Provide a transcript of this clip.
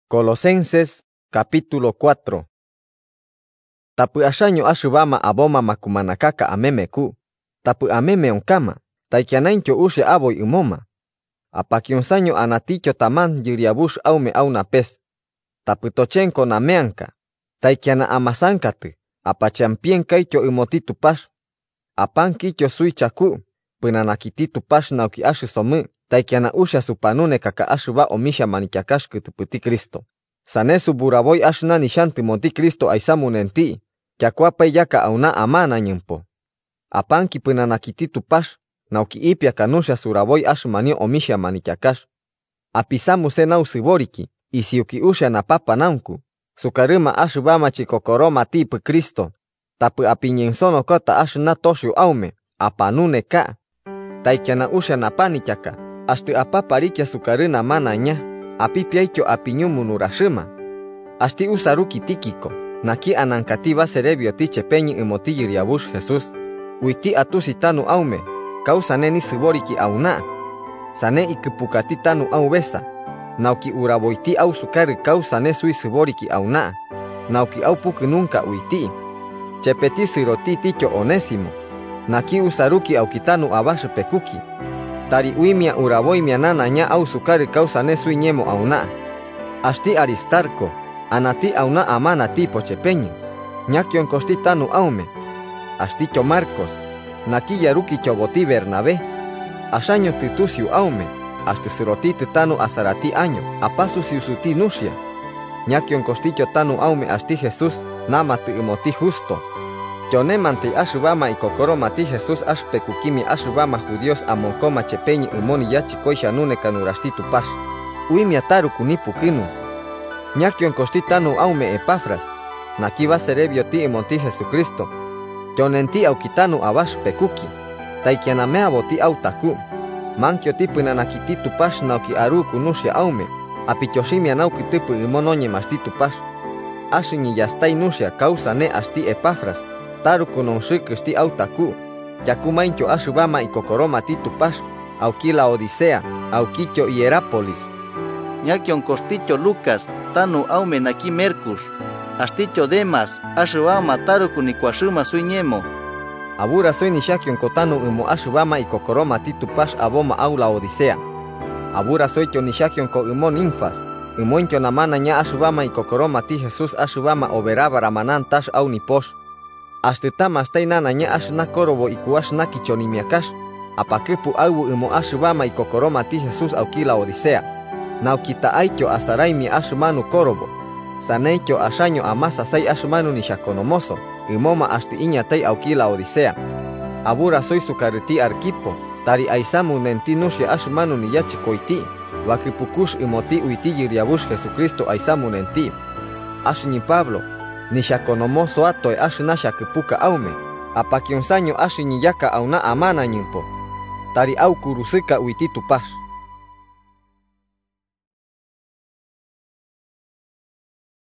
Colosenses capítulo 4. Tapu ashaño ashubama aboma makumanakaka amemeku. Tapu ameme onkama. Taikianaincho ushe aboy umoma. Apakionsaño anaticho taman yiriabush aume aunapes. Tapu tochenko nameanka. Taikiana amasankatu. Apachampien kaicho umotitupash. Apankicho suichaku. Punanakititupash nauki ashu somu. Taikiana usha supanune kaka ashuba omisha manichakash kutuputi Kristo. Sanesu buraboy ashna nishanti monti Kristo aisamunenti. Chakuapay yaka auna amana nyempo. Apanki punanakititupash. Nauki ipia kanusha suraboy ashmanio omisha manichakash. Apisamu senau siboriki. Isiuki usha na papa naunku. Sukaruma ashubama chikokoroma tipu Kristo. Tapu apiñensono kota ashna toshu aume. Apanune ka. Taikiana usha na panichaka. Ashtu apaparikia sukaruna mananya. Apipiaicho apiñumunurashima. Ashti usaruki tikiko. Naki anankatiba cerebio tiche peñi imoti yiriabush Jesús. Uiti atusitanu aume. Kausane ni siboriki auna. Sane ikipukati tanu aubesa. Nauki uraboiti au sukari kausane sui siboriki auna. Nauki au puku nunca uiti. Chepeti siroti ticho onésimo. Naki usaruki au kitanu abash pekuki. Tari uimia uraboimia nananya au sukari kausane sui ñemo auna. Ashti Aristarco. Anati auna amana tipo chepeñi. Ñakion kosti tanu aume. Ashticho Marcos. Naki yaruki choboti Bernabé. Ashaño titusiu aume. Ashti siroti tanu asarati año. Apasu siusuti nusia. Ñakion kosticho tanu aume ashti Jesús. Namati imoti justo. Chonemante ashubama y kokoromati Jesús ashpekukimi ashubama judíos amonkoma chepeñi umoni yachikoisha nune kanurashti tupash. Uimia taru kunipu kinu. Ñakion kosti tanu aume Epafras. Nakiba cerebio ti imonti Jesucristo. Chonenti aukitanu abash pekuki. Taikianamea boti autaku. Mankio tipu nanakiti tupash nauki aru kunushia aume. Apichoshimia nauki tipu imononye mashti tupash. Ashini yastai nushia kausane ashti Epafras. Taru kunonshikushti autaku. Yakumaincho ashubama y kokoroma titupash. Aukila Odisea. Aukicho Hierápolis. Ñakion kosticho Lucas. Tanu aume naki Mercus. Ashticho Demas. Ashubama taru kunikuashuma suiñemo. Abura soy nishakion kotanu umo ashubama y kokoroma titupash aboma aula Odisea. Abura soy cho nishakion ko umo ninfas. Umoincho namana ña ashubama y kokoroma ti Jesús ashubama oberaba ramanan tash au niposh. Ashtitama stainana ña ashna korobo y kuashna kichonimiakash. Apakepu awu umo ashubama y kokoroma ti Jesús aukila Odisea. Naukita aicho asaraimi ashumanu korobo. Saneicho ashaño amasa sai ashumanu nishakonomoso. Umoma ashti iñatay aukila Odisea. Abura soy sukariti Arquipo. Tari aisamu nenti nushia ashumanu niyachikoiti. Wakipukush imoti uiti yiriabush Jesucristo aisamu nenti. Ashni Pablo. Nishakonomoso atoy ashna kipuka aume. Apakionsaño ashni yaka auna amana nyimpo. Tari au kurusika uiti tupash.